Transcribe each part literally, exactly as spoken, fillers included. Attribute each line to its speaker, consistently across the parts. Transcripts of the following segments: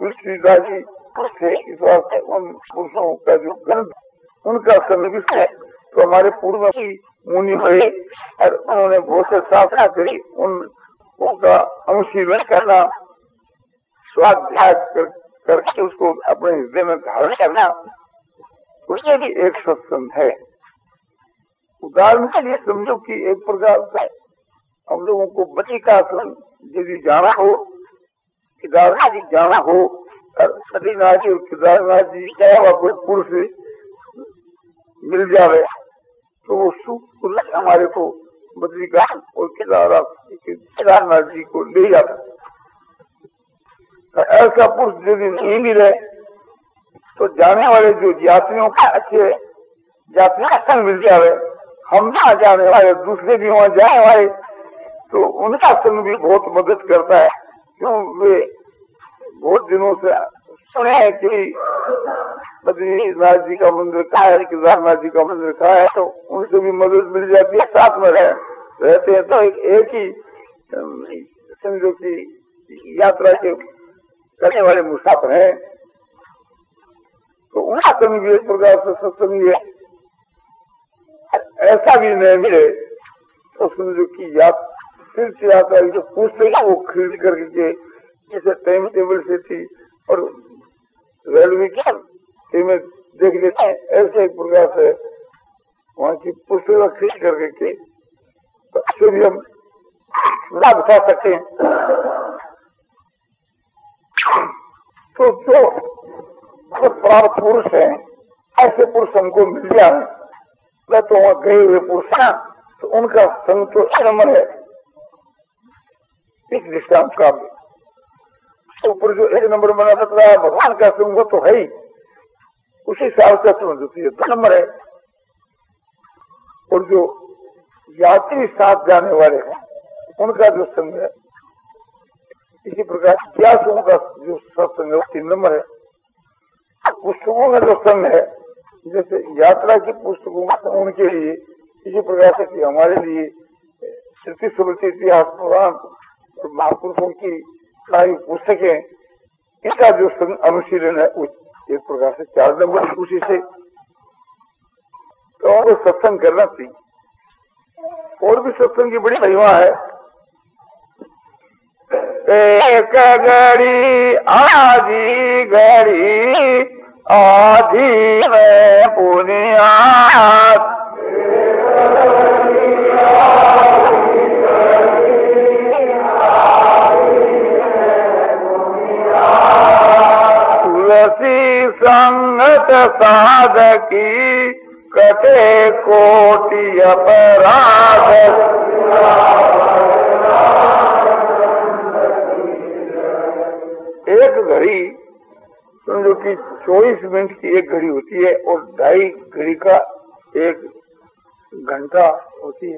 Speaker 1: तुलसीदास जी थे, इस वास्ते उन पुरुषों का जो गंध उनका सन्निविष्ट है। तो हमारे पूर्व की मुनि हुए और उन्होंने बहुत से साधना करी, उन उनका अनुशीलन करना, स्वाध्याय कर, करके उसको अपने हृदय में धारण करना, उसमें भी एक सत्संग है। उदाहरण के लिए समझो कि एक प्रकार से हम लोगों को बद्री का आश्रम यदि जाना हो, केदारनाथ जी जाना हो, और बद्रीनाथ जी और केदारनाथ जी गया हुआ कोई पुरुष मिल जावे तो वो सुख हमारे को बद्रीनाथ और केदारनाथ केदारनाथ जी को ले जाता। तो ऐसा पुरुष यदि नहीं मिले तो जाने वाले जो यात्रियों का अच्छे यात्रियों का संग मिल जावे, हम ना जाने वाले दूसरे भी वहां जाने वाले, तो उनका संग भी बहुत मदद करता है। क्यों, वे बहुत दिनों से सुने हैं कि बद्रीनाथ जी का मंदिर कहाँ है, केदारनाथ जी का मंदिर कहाँ है, तो उनसे भी मदद मिल जाती है। साथ में रह, रहते हैं तो एक, एक ही समझो की यात्रा के करने वाले मुसाफिर हैं, तो उनका संग भी एक प्रकार से सत्संग है। ऐसा भी नहीं मिले तो समझो की यात्रा तीर्थ यात्रा जो पूछते हैं वो खरीद करके जैसे टाइम टेबल से थी और रेलवे की में देख लेते हैं, ऐसे एक प्रकार से वहाँ की पुस्तक खरीद करके तो अच्छे भी हम लाभ उठा सकते हैं। तो जो प्राप्त पुरुष है ऐसे पुरुष हमको मिल जाए, मैं तो वहाँ गए हुए पुरुष है तो उनका संग तो एक नंबर है। इस दृष्टांत का ऊपर जो एक नंबर बना सकता है भगवान का संग वो तो है ही, उसी साल का समझ दो नंबर है। और जो यात्री साथ जाने वाले हैं उनका जो संग है, इसी प्रकार इतिहासों का जो सत्संग है वो तीन नंबर है। पुस्तकों का जो संग है, जैसे यात्रा की पुस्तकों का संग उनके लिए, इसी प्रकार से कि हमारे लिए श्रुति स्मृति इतिहास पुराण और महापुरुषों की सारी पुस्तकें, इनका जो संग अनुशीलन है एक प्रकार से चार नंबर उसी से तो उनको सत्संग करना चाहिए। और भी सत्संग की बड़ी महिमा है। एक घड़ी आधी घड़ी आधी में पुनियाद, तुलसी संगत साधकी कटे कोटि अपराध, एक घड़ी समझो कि चौबीस मिनट की एक घड़ी होती है और ढाई घड़ी का एक घंटा होती है।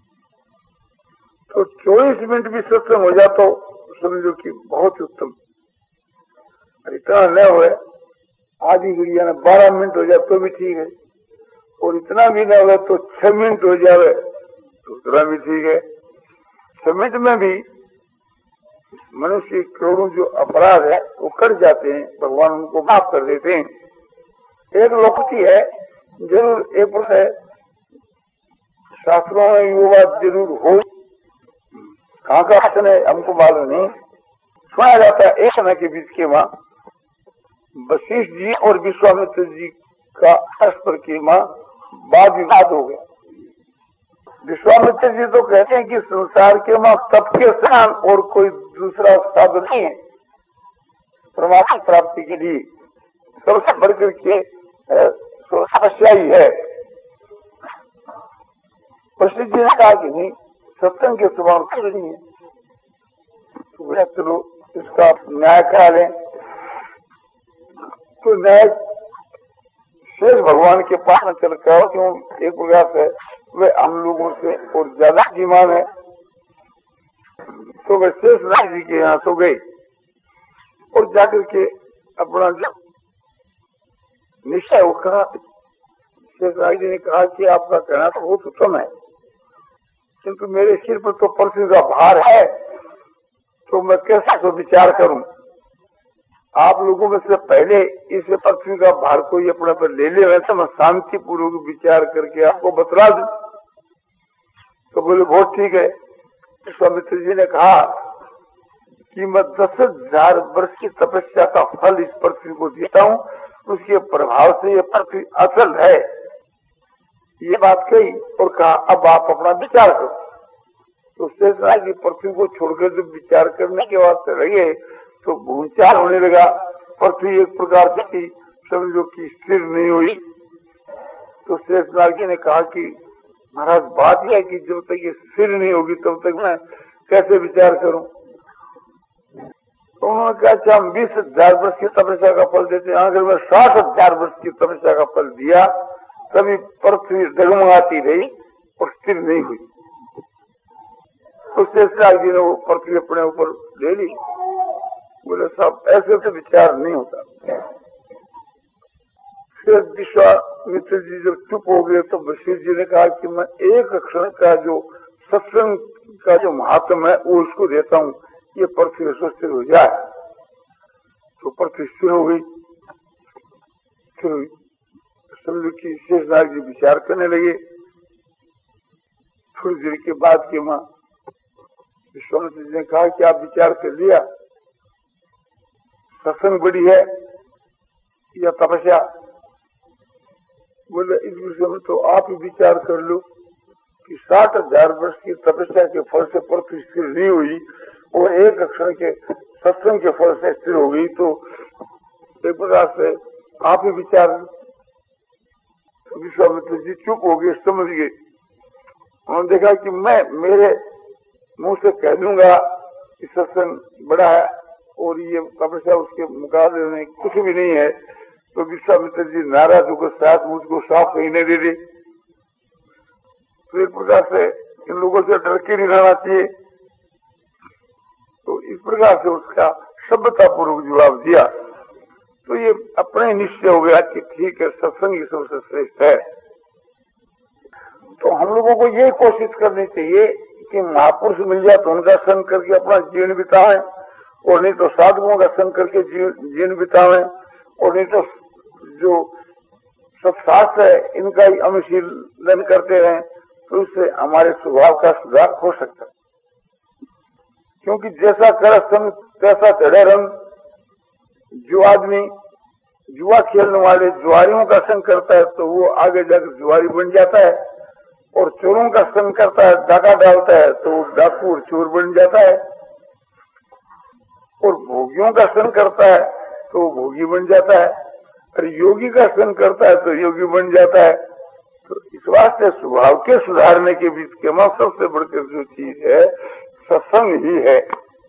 Speaker 1: तो चौबीस मिनट भी सत्संग हो जाता तो समझो कि बहुत उत्तम। इतना न हो आधी घड़ी यानी बारह मिनट हो जाए तो भी ठीक है, और इतना भी न हो तो छह मिनट हो जाए तो उतना भी ठीक है। छह मिनट में भी मनुष्य करोड़ों जो अपराध है वो कर जाते हैं, भगवान उनको माफ कर देते हैं। एक लोकती है जरूर, एक पुरुष है शास्त्रों में वो बात जरूर हो, कहाँ का वचन है हमको मालूम नहीं। सुना जाता है एक समय के बीच के माँ वशिष्ठ जी और विश्वामित्र जी का परस्पर के माँ वाद विवाद हो गया। विश्वामित्र जी तो कहते हैं कि संसार के माँ तप के समान और कोई दूसरा साधन नहीं है परमात्मा प्राप्ति के लिए, सबसे बढ़कर के समस्या ही है। वशिष्ठ जी ने कहा कि नहीं, सत्संग के समान कुछ नहीं है, तो चलो इसका न्याय करा लें। तो न्याय शेष भगवान के पास में चल कर क्यों एक प्रकार से वे हम लोगों से और ज्यादा जीमान है, तो वे शेष नाथ जी के यहाँ सो गई और जाकर के अपना जब निश्चय वो कहा, शेष नाथ जी ने कहा कि आपका कहना तो बहुत उत्तम है, किंतु मेरे सिर पर तो पृथ्वी का भार है, तो मैं कैसा तो विचार करूं। आप लोगों में से पहले इस पृथ्वी का भार कोई अपने पर ले ले, वैसे मैं शांति पूर्वक विचार करके आपको बतला दूं। तो बोले बहुत ठीक है। स्वामित्र जी ने कहा कि मैं दस हजार वर्ष की तपस्या का फल इस पृथ्वी को देता हूँ, उसके प्रभाव से ये पृथ्वी असल है। ये बात कही और कहा अब आप अपना विचार करो। तो शेषनाग की पृथ्वी को छोड़कर जब विचार करने के वास्ते लगे तो भूचाल होने लगा। पृथ्वी एक प्रकार से समझो कि स्थिर नहीं हुई। तो शेषनाग जी ने कहा कि महाराज बात यह है कि जब तक ये स्थिर नहीं होगी तब तक मैं कैसे विचार करूं। तो उन्होंने कहा अच्छा हम बीस हजार वर्ष की तपस्या का फल देते हैं। अगर मैं साठ हजार वर्ष की तपस्या का फल दिया तभी पृथ्वी डगमगाती रही और स्थिर नहीं हुई। तो शेषनाग जी ने वो पृथ्वी अपने ऊपर ले ली। बोले साहब ऐसे से विचार नहीं होता। फिर विश्वामित्र जी जब चुप हो गए तो वशिष्ठ जी ने कहा कि मैं एक क्षण का जो सत्संग का जो महात्म है वो उसको देता हूँ, ये पृथ्वी स्थिर हो जाए। तो पृथ्वी स्थिर हो गई। स्थिर हुई समझो कि शेषनाग जी विचार करने लगे। थोड़ी देर के बाद के माँ विश्वामित्र जी ने कहा कि आप विचार कर लिया, सत्संग बड़ी है या तपस्या? बोले इस विषय में तो आप ही विचार कर लो कि साठ हजार वर्ष की तपस्या के फल से पृथ्वी स्थिर नहीं हुई और एक अक्षर के सत्संग के फल से स्थिर हो गई, तो एक प्रकार से आप ही विचार। विश्वामित्र जी चुप हो गए, समझ गए। उन्होंने देखा कि मैं मेरे मुंह से कह दूंगा कि सत्संग बड़ा है और ये तपस्या उसके मुकाबले में कुछ भी नहीं है, तो विश्वामित्र जी नाराज होकर साथ मुझको साफ कहने दे दे। तो एक प्रकार से इन लोगों से डर के नहीं रहना चाहिए। तो इस प्रकार से उसका सभ्यता पूर्वक जवाब दिया। तो ये अपने निश्चय हो गया कि ठीक है सत्संग ही सबसे श्रेष्ठ है। तो हम लोगों को ये कोशिश करनी चाहिए कि महापुरुष मिल जाए तो उनका संग करके अपना जीवन बिताएं, और नहीं तो साधुओं का संग करके जीवन बिताएं, और नहीं तो जो सब शास्त्र है इनका ही अनुशीलन करते रहें, तो इससे हमारे स्वभाव का सुधार हो सकता है। क्योंकि जैसा कर संग तैसा चढ़े रंग। जो आदमी जुआ खेलने वाले जुआरियों का संग करता है तो वो आगे जाकर जुआरी बन जाता है, और चोरों का संग करता है, डाका डालता है, तो वो डाकू और चोर बन जाता है, और भोगियों का संग करता है तो वो भोगी बन जाता है, और योगी का संग करता है तो योगी बन जाता है। तो इस वास्ते स्वभाव के सुधारने के बीच के में सबसे बढ़कर जो चीज है सत्संग ही है।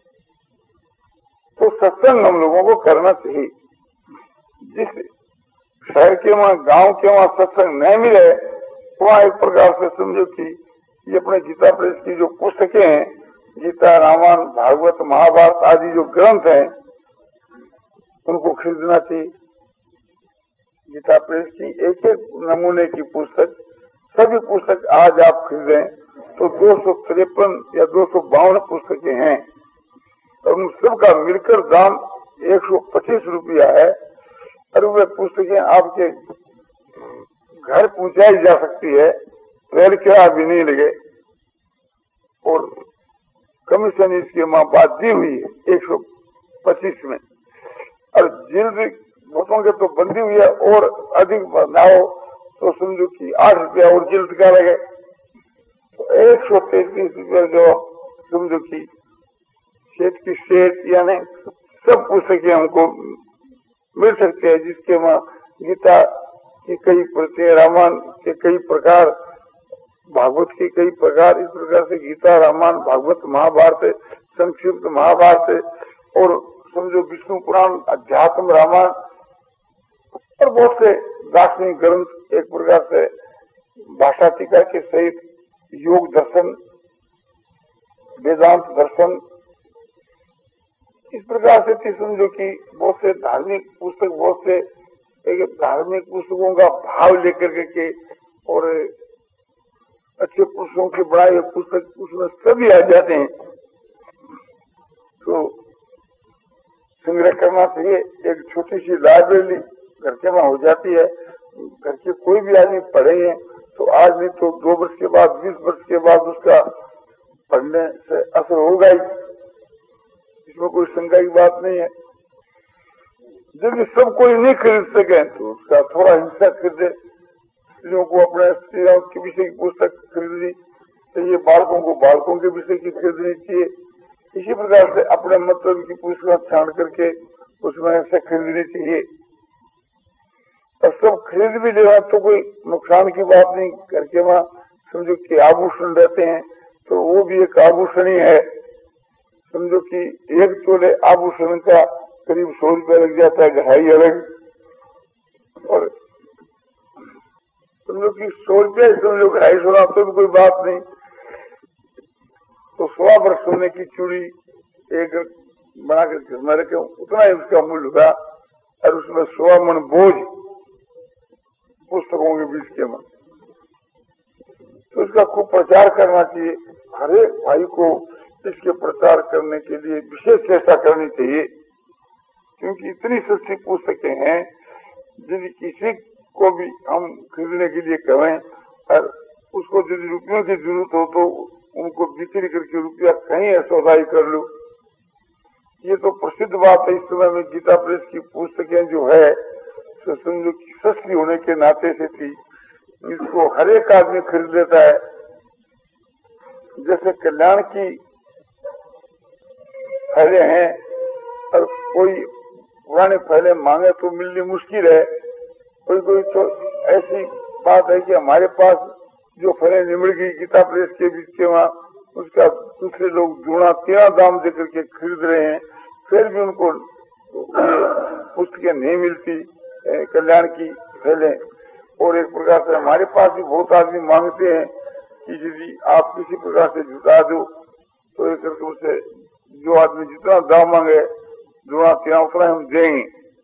Speaker 1: तो सत्संग हम लोगों को करना चाहिए। जिस शहर के वहां गांव के वहां सत्संग नहीं मिले वहां एक प्रकार से समझो कि ये अपने गीता प्रेस की जो पुस्तकें हैं, गीता, रामायण, भागवत, महाभारत आदि जो ग्रंथ हैं उनको खरीदना चाहिए। गीता प्रेस की एक एक नमूने की पुस्तक, सभी पुस्तक आज आप खरीदें तो दो सौ तिरपन या दो सौ बावन पुस्तकें हैं, और उन सबका मिलकर दाम एक सौ पच्चीस रुपया है, और वे पुस्तकें आपके घर पहुंचाई जा सकती है, रेल किराया भी नहीं लगे, और कमीशन इसके माँ बात दी हुई है एक सौ पच्चीस में, और जिल्द भूतों के तो बंदी हुई है, और अधिक बनाओ तो समझो कि आठ रुपया और जिल्द का लगे, तो एक सौ तैतीस रुपया जो समझो की सेठ की सेठ यानी सब पुस्तकें हमको मिल सकते हैं, जिसके वहाँ गीता की कई प्रत्यय, रामायण के कई प्रकार, भागवत के कई प्रकार, इस प्रकार से गीता, रामायण, भागवत, महाभारत, संक्षिप्त महाभारत, और समझो विष्णु पुराण, अध्यात्म रामायण, और बहुत से दार्शनिक ग्रंथ, एक प्रकार से भाषा टीका के सहित योग दर्शन, वेदांत दर्शन, इस प्रकार से समझो कि बहुत से धार्मिक पुस्तक, बहुत से एक धार्मिक पुस्तकों का भाव लेकर के और अच्छे पुस्तकों के बनाए हुए पुस्तक उसमें सभी आ जाते हैं। तो संग्रह करना चाहिए। एक छोटी सी लाइब्रेरी घर के वहां हो जाती है, घर के कोई भी आदमी पढ़ेंगे तो आज नहीं तो दो वर्ष के बाद, बीस वर्ष के बाद उसका पढ़ने से असर होगा ही, इसमें कोई शंका की बात नहीं है। यदि सब कोई नहीं खरीद सके तो उसका थोड़ा हिस्सा खरीदे। स्त्रियों को अपने स्त्रियों के विषय की पुस्तक खरीदनी चाहिए, बालकों को बालकों के विषय की खरीदनी चाहिए। इसी प्रकार से अपने मतलब की पुस्तक छान करके उसमें से खरीदनी चाहिए। और सब खरीद भी लेना तो कोई नुकसान की बात नहीं। करके वहाँ समझो कि आभूषण रहते हैं तो वो भी एक आभूषण ही है। समझो कि एक तोले आभूषण का करीब सौ रुपया लग जाता है, गहराई अलग, और समझो कि सौ रुपया समझो गहराई सोना तो भी कोई बात नहीं। तो सवा वर्ष सोने की चूड़ी एक बनाकर घर में रखे, उतना ही उसका मूल्य होगा। और उसमें सवा मन बोझ पुस्तकों के बीच के मन, तो इसका खूब प्रचार करना चाहिए। हर एक भाई को इसके प्रचार करने के लिए विशेष चेष्टा करनी चाहिए, क्योंकि इतनी सस्ती पुस्तकें हैं। यदि किसी को भी हम खरीदने के लिए कहें और उसको यदि रुपयों की जरूरत हो तो उनको बिक्री करके रुपया कहीं सौदाई कर लो। ये तो प्रसिद्ध बात है। इस समय में गीता प्रेस की पुस्तकें जो है तो समझो कि सस्ती होने के नाते से थी, इसको हर एक आदमी खरीद लेता है। जैसे कल्याण की फैले हैं और कोई पुराने फैले मांगे तो मिलनी मुश्किल है। कोई कोई तो ऐसी बात है कि हमारे पास जो फैले निमड़ गई गीता प्रेस के बीच के वहाँ, उसका दूसरे लोग दूना तेरह दाम देकर के खरीद रहे हैं, फिर भी उनको पुस्तकें नहीं मिलती कल्याण की फैले। और एक प्रकार से हमारे पास भी बहुत आदमी मांगते हैं कि यदि आप किसी प्रकार से जुटा दो तो एक करके उसे जो आदमी जितना दाम मांगे दूना तेरह उतना हम देंगे।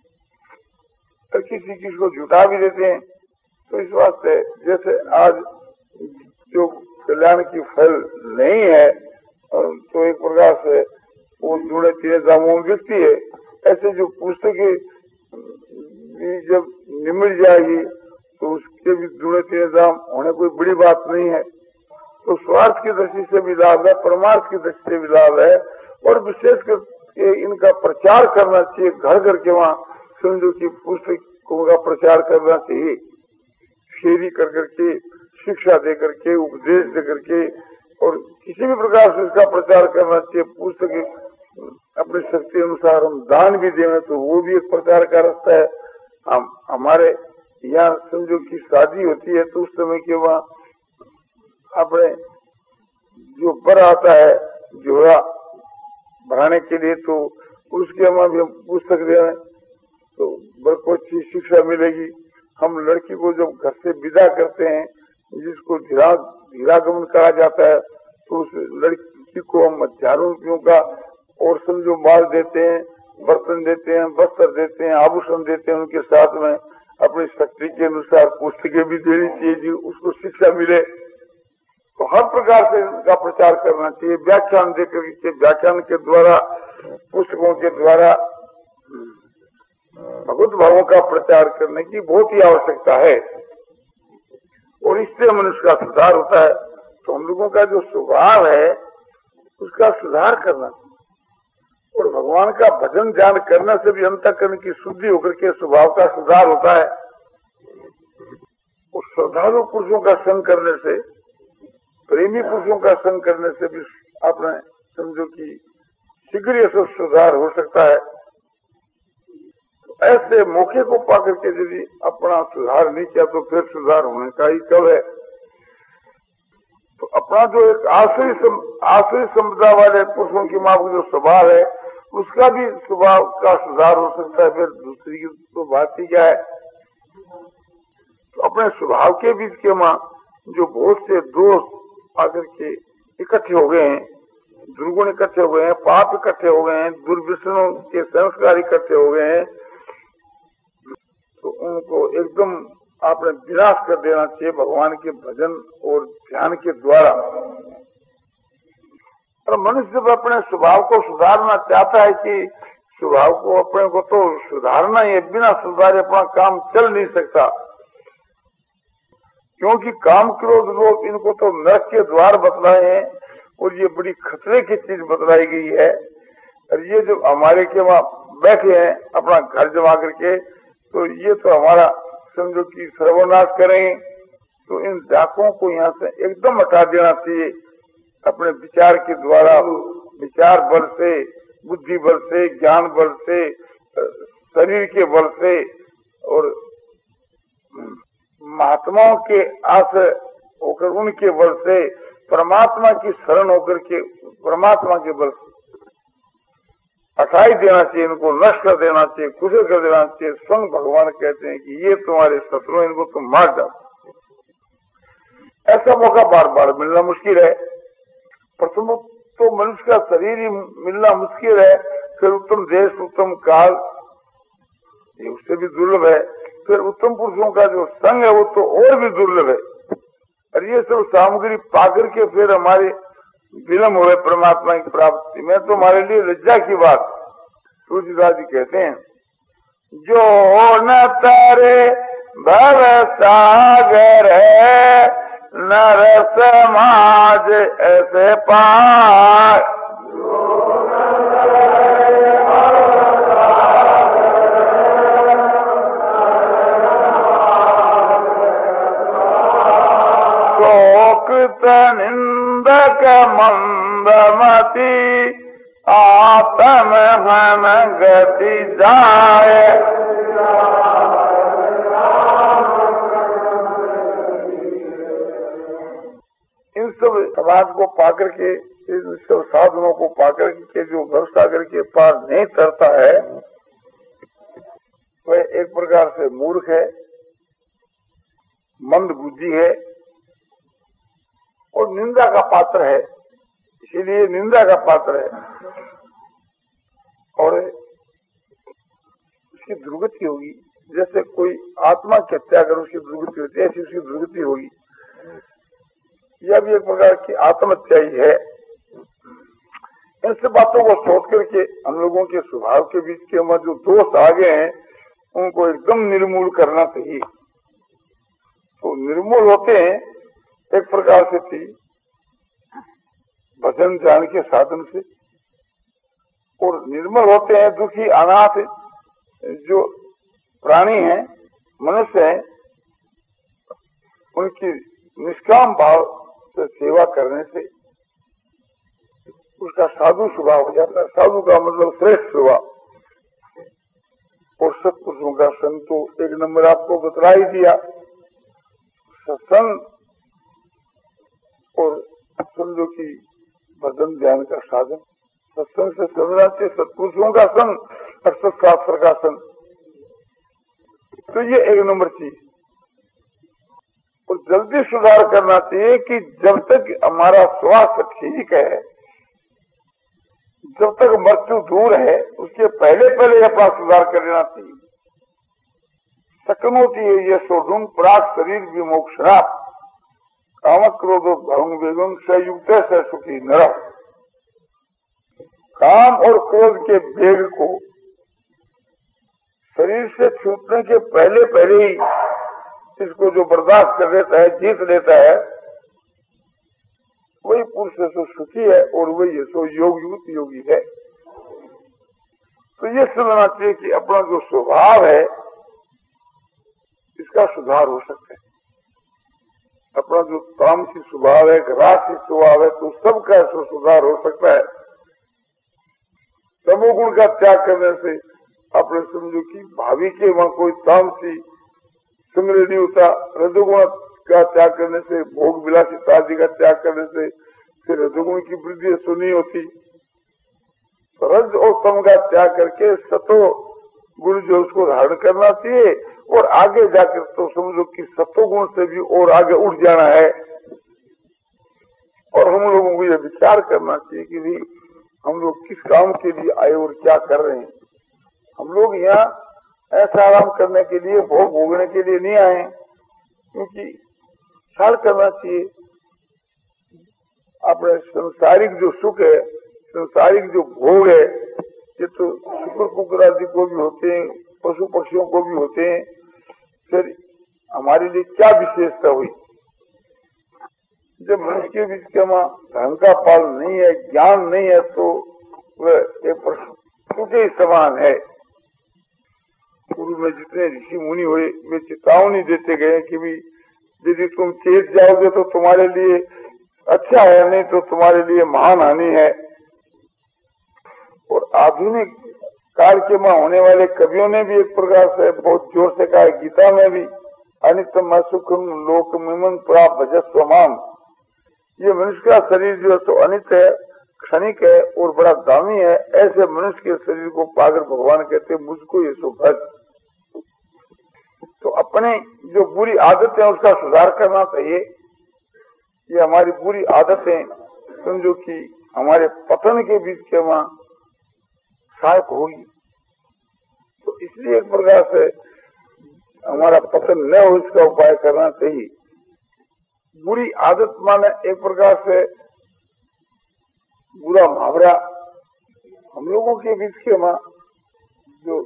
Speaker 1: और किसी किसी को जुटा भी देते हैं। तो इस वास्ते जैसे आज जो कल्याण की फल नहीं है तो एक प्रकार से वो दूने तीन दामों में बिकती है। ऐसे जो पुस्तकें जब निमट जाएगी तो उसके भी दूने तीन दाम होने कोई बड़ी बात नहीं है। तो स्वार्थ की दृष्टि से भी लाभ है, परमार्थ की दृष्टि से भी लाभ है। और विशेषकर इनका प्रचार करना चाहिए, घर घर के वहाँ समझो की पुस्तकों का प्रचार करना चाहिए। शेरी कर करके, शिक्षा दे करके, उपदेश दे करके, और किसी भी प्रकार से इसका प्रचार करना चाहिए। पुस्तक अपनी शक्ति अनुसार हम दान भी दें तो वो भी एक प्रचार का रास्ता है। हम हमारे यहाँ समझो की शादी होती है तो उस समय के वहाँ अपने जो बर आता है जोड़ा बढ़ाने के लिए, तो उसके वहाँ भी हम पुस्तक दे रहे हैं तो बर को अच्छी शिक्षा मिलेगी। हम लड़की को जब घर से विदा करते हैं, जिसको धीरा धीरागमन कहा जाता है, तो उस लड़की को हम हजारों रुपयों का और समझो माल देते हैं, बर्तन देते हैं, वस्त्र देते हैं, आभूषण देते हैं। उनके साथ में अपनी शक्ति के अनुसार पुस्तकें भी देनी चाहिए जी उसको शिक्षा मिले। तो हर प्रकार से इनका प्रचार करना चाहिए। व्याख्यान देकर के, व्याख्यान के द्वारा, पुस्तकों के द्वारा भगवत भावों का प्रचार करने की बहुत ही आवश्यकता है। और इससे मनुष्य का सुधार होता है। तो हम लोगों का जो स्वभाव है उसका सुधार करना, और भगवान का भजन ध्यान करने से भी अंतःकरण की शुद्धि होकर के स्वभाव का सुधार होता है। और श्रद्धालु पुरुषों का संग करने से, प्रेमी पुरुषों का संग करने से भी आपने समझो कि शीघ्र से सुधार हो सकता है। तो ऐसे मौके को पाकर के यदि अपना सुधार नहीं किया तो फिर सुधार होने का ही कब है। तो अपना जो एक आश्रय सम, आश्रय संपदा वाले पुरुषों की माँ का जो स्वभाव है उसका भी स्वभाव का सुधार हो सकता है। फिर दूसरी की तो बात ही क्या है। तो अपने स्वभाव के बीच के माँ जो बहुत से दोष आकर के इकट्ठे हो गए हैं, दुर्गुण इकट्ठे हो गए हैं, पाप इकट्ठे हो गए हैं, दुर्व्यसनों के संस्कार इकट्ठे हो गए हैं, तो उनको एकदम आपने विनाश कर देना चाहिए भगवान के भजन और ध्यान के द्वारा। और मनुष्य जब अपने स्वभाव को सुधारना चाहता है कि स्वभाव को अपने को तो सुधारना ही है, बिना सुधारे अपना काम चल नहीं सकता। क्योंकि काम क्रोध लोग इनको तो नरक के द्वार बतलाए हैं और ये बड़ी खतरे की चीज बतलाई गई है। और ये जो हमारे के वहां बैठे हैं अपना घर जमा करके, तो ये तो हमारा समझो कि सर्वनाश करें। तो इन डाकों को यहाँ से एकदम हटा देना चाहिए अपने विचार के द्वारा, विचार बल से, बुद्धि बल से, ज्ञान बल से, शरीर के बल से और महात्माओं के आश्रय होकर उनके बल से, परमात्मा की शरण होकर के परमात्मा के बल से हटाई देना चाहिए, इनको नष्ट कर देना चाहिए, खुशी कर देना चाहिए। स्वयं भगवान कहते हैं कि ये तुम्हारे शत्रु, इनको तुम मार जाओ। ऐसा मौका बार बार मिलना मुश्किल है। प्रथम तो मनुष्य का शरीर ही मिलना मुश्किल है, फिर उत्तम देश, उत्तम काल, ये उससे भी दुर्लभ है। फिर उत्तम पुरुषों का जो संग है वो तो और भी दुर्लभ है। और ये सब सामग्री पाकर के फिर हमारे विलम्ब हुए परमात्मा की प्राप्ति में, तो हमारे लिए लज्जा की बात। तुलसीदास जी कहते हैं, जो न तारे भव सागर है, नर समाज ऐसे पार। शोकृत निंदक मंदमती, आत्म हम गति जाए। इन सब समाज को पाकर के, इन सब साधनों को पाकर के जो व्यवस्था करके पार नहीं करता है, वह एक प्रकार से मूर्ख है, मंद बुद्धि है और निंदा का पात्र है। इसीलिए निंदा का पात्र है और उसकी दुर्गति होगी। जैसे कोई आत्मा की हत्या कर उसकी दुर्गति होती है, ऐसी उसकी दुर्गति होगी। यह भी एक प्रकार की आत्महत्या ही है। इन सब बातों को सोच करके हम लोगों के स्वभाव के बीच के हमारे जो दोष आ गए हैं उनको एकदम निर्मूल करना चाहिए। तो निर्मूल होते हैं एक प्रकार से थी भजन ध्यान के साधन से, और निर्मल होते हैं दुखी अनाथ जो प्राणी हैं, मनुष्य हैं, उनकी निष्काम भाव से सेवा करने से उसका साधु स्वभाव हो जाता है। साधु का मतलब श्रेष्ठ स्वभाव। और सत्पुरुषों का संग तो एक नंबर आपको बतला ही दिया। सत्संग और समझो कि भजन ध्यान का साधन, सत्संग से समझना चाहिए सत्पुरुषों का संग और सत्शास्त्र का संग, तो ये एक नंबर चीज। और जल्दी सुधार करना चाहिए कि जब तक हमारा स्वास्थ्य ठीक है, जब तक मृत्यु दूर है, उसके पहले पहले अपना सुधार कर लेना चाहिए। सकनोती है ये सोढुंग प्राक शरीर विमोक्षणा, काम क्रोधो भंग वेगम संयुक्त से सुखी नरक। काम और क्रोध के वेग को शरीर से छूटने के पहले पहले ही इसको जो बर्दाश्त कर लेता है, जीत लेता है, वही पुरुष सो सुखी है और वही सो योग युक्त योगी है। तो ये समझना चाहिए कि अपना जो स्वभाव है इसका सुधार हो सकता है। अपना जो तामसी स्वभाव है, राशि स्वभाव है, तो सबका ऐसा सुधार हो सकता है। तमोगुण का त्याग करने से अपने समझो कि भावी के वहां कोई तामसी संग्रह नहीं होता। रजोगुण का त्याग करने से, भोग विलासिता आदि का त्याग करने से फिर रजोगुण की वृद्धि सुनी होती। रज और तम का त्याग करके सतो गुण जो उसको धारण करना चाहिए और आगे जाकर तो समझो कि सतो गुण से भी और आगे उठ जाना है। और हम लोगों को यह विचार करना चाहिए कि भी हम लोग किस काम के लिए आए और क्या कर रहे हैं। हम लोग यहाँ ऐसा आराम करने के लिए, भोग भोगने के लिए नहीं आए, क्योंकि ख्याल करना चाहिए अपने संसारिक जो सुख है, संसारिक जो भोग है, ये तो शुक्र कुकर आदि को भी होते हैं, पशु पक्षियों को भी होते हैं। फिर हमारे लिए क्या विशेषता हुई? जब मनुष्य के बीच के वहां धन का पाल नहीं है, ज्ञान नहीं है, तो वह एक पशु के समान है। पूर्व में जितने ऋषि मुनि हुए वे चेतावनी देते गए कि भी यदि तुम चेत जाओगे तो तुम्हारे लिए अच्छा है, नहीं तो तुम्हारे लिए महान हानि है। और आधुनिक काल के में होने वाले कवियों ने भी एक प्रकार से बहुत जोर से कहा, गीता में भी, अनित्यम सुखम लोकमिमं प्राप्त भजस्वमाम। ये मनुष्य का शरीर जो है तो अनित्य है, क्षणिक है और बड़ा दामी है। ऐसे मनुष्य के शरीर को पाकर भगवान कहते मुझको ये सो भज। तो अपने जो बुरी आदत है उसका सुधार करना चाहिए। ये हमारी बुरी आदतें समझो कि हमारे पतन के बीच के वहां सहायक होगी। तो इसलिए एक प्रकार से हमारा पतन न हो इसका उपाय करना चाहिए। बुरी आदत माने एक प्रकार से बुरा मुहावरा। हम लोगों के बीच के वहां जो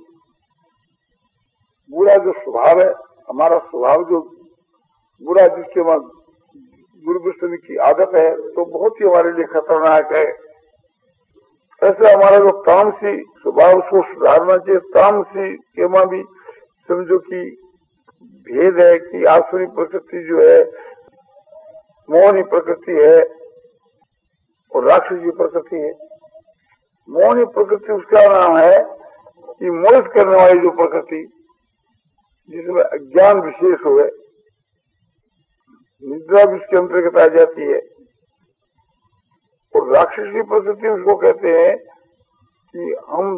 Speaker 1: बुरा जो स्वभाव है, हमारा स्वभाव जो बुरा जिसके वहां दुर्व्यसन की आदत है, तो बहुत ही हमारे लिए खतरनाक है। ऐसे हमारा जो तामसी स्वभाव उसको सुधारना चाहिए। तामसी के वहां भी समझो कि भेद है कि आसुरी प्रकृति जो है मोहनी प्रकृति है और राक्षसी प्रकृति है। मोहनी प्रकृति उसका नाम है कि मोहित करने वाली जो प्रकृति जिसमें अज्ञान विशेष हो, निद्रा भी उसके अंतर्गत आ जाती है। और राक्षसी प्रकृति उसको कहते हैं कि हम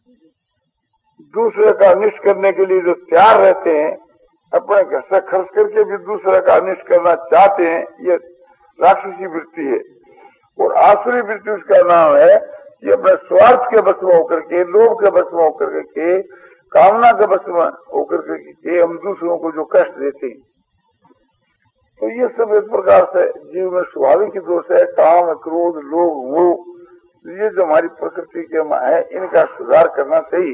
Speaker 1: दूसरे का अनिष्ट करने के लिए जो तैयार रहते हैं, अपने घर से खर्च करके भी दूसरे का अनिष्ट करना चाहते हैं, ये राक्षसी वृत्ति है। और आसुरी वृत्ति उसका नाम है कि अपने स्वार्थ के बस में होकर के, लोभ के बस में होकर के, कामना के बस में होकर के हम दूसरों को जो कष्ट देते हैं। तो ये सब एक प्रकार से जीव में स्वाभाविक दोष है। काम, क्रोध, लोभ, मोह, ये जो हमारी प्रकृति के में है, इनका सुधार करना चाहिए।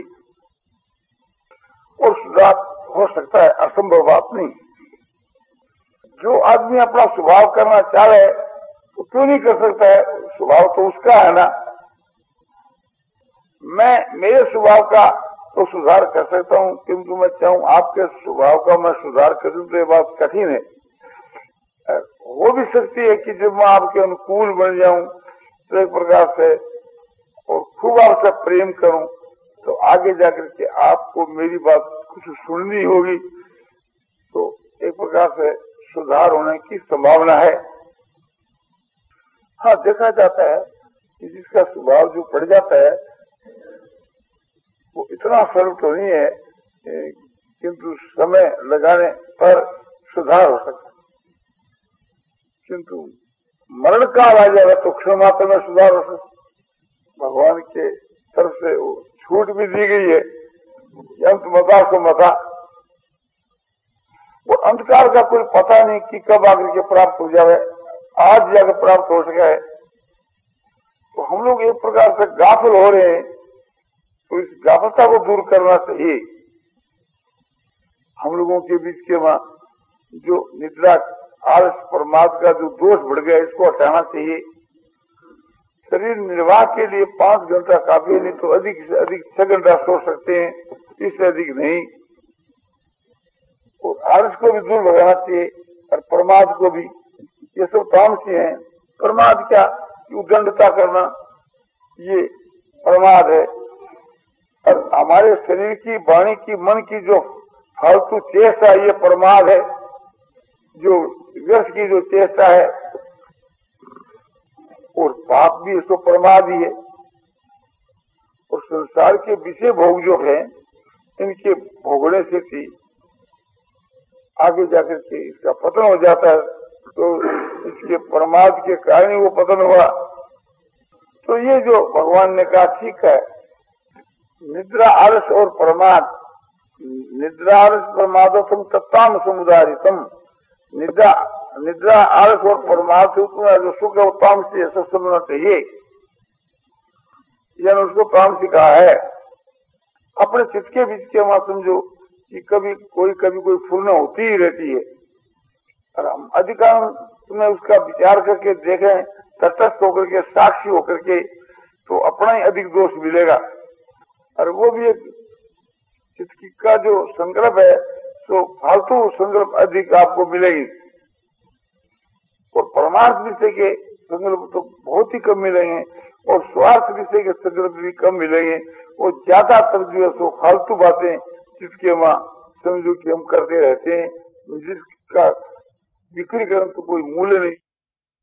Speaker 1: और सुधार हो सकता है, असंभव बात नहीं। जो आदमी अपना स्वभाव करना चाह रहे तो क्यों नहीं कर सकता है? स्वभाव तो उसका है ना। मैं मेरे स्वभाव का तो सुधार कर सकता हूँ, किंतु मैं चाहूँ आपके स्वभाव का मैं सुधार करूँ तो ये बात कठिन है। हो भी सकती है कि जब मैं आपके अनुकूल बन जाऊं तो एक प्रकार से और खूब आपसे प्रेम करूं तो आगे जाकर के आपको मेरी बात कुछ सुननी होगी, तो एक प्रकार से सुधार होने की संभावना है। हाँ, देखा जाता है कि जिसका स्वभाव जो पड़ जाता है वो इतना सरल तो नहीं है, किंतु समय लगाने पर सुधार हो सकता है। किंतु मरण काल आ जाएगा तो क्षण मात्र में सुधार हो सकता। भगवान के तरफ से वो छूट भी दी गई है, अंत मता को मता। वो अंधकार का कोई पता नहीं कि कब आकर के प्राप्त हो जाए, आज जाकर प्राप्त हो सका है। तो हम लोग एक प्रकार से गाफिल हो रहे हैं, तो इस गाफलता को दूर करना चाहिए। हम लोगों के बीच के वहां जो निद्रा, आलस, प्रमाद का जो दोष बढ़ गया, इसको हटाना चाहिए। शरीर निर्वाह के लिए पांच घंटा काफी, नहीं तो अधिक से अधिक छह घंटा सो सकते हैं, इससे अधिक नहीं। और आलस को भी दूर भगाना चाहिए और प्रमाद को भी। ये सब तामसी हैं। प्रमाद क्या? उद्दंडता करना, ये प्रमाद है। और हमारे शरीर की, वाणी की, मन की जो फालतू चेष्टा, ये प्रमाद है। जो व्यर्थ की जो चेष्टा है, और पाप भी इसको प्रमाद ही है। और संसार के विषय भोग जो है, इनके भोगने से भी आगे जाकर के इसका पतन हो जाता है। तो इसके प्रमाद के कारण ही वो पतन हुआ। तो ये जो भगवान ने कहा ठीक है, निद्रा, आलस और प्रमाद, निद्रा, आलस, प्रमादोत्तम तत्ताम समुदारितम। निद्रा निद्रा आलस और प्रमाद से उतना जो सुख है वो तामसी है, सब समझना चाहिए। यानी उसको काम सिखा है। अपने चित्त के बीच के वहां समझो कि कभी कोई कभी कोई फूलना होती ही रहती है, और हम अधिकांश में उसका विचार करके देखें, तटस्थ होकर के, साक्षी होकर के, तो अपना ही अधिक दोष मिलेगा। और वो भी एक चित्त का जो संकल्प है तो फालतू संकल्प अधिक आपको मिलेगी, और परमार्थ विषय के संकल्प तो बहुत ही कम मिलेंगे, और स्वार्थ विषय के संकल्प भी कम मिलेंगे। और ज्यादातर जो है सो फालतू बातें जिसके वहां समझो कि हम करते रहते हैं, जिसका विक्रीकरण तो कोई मूल्य नहीं।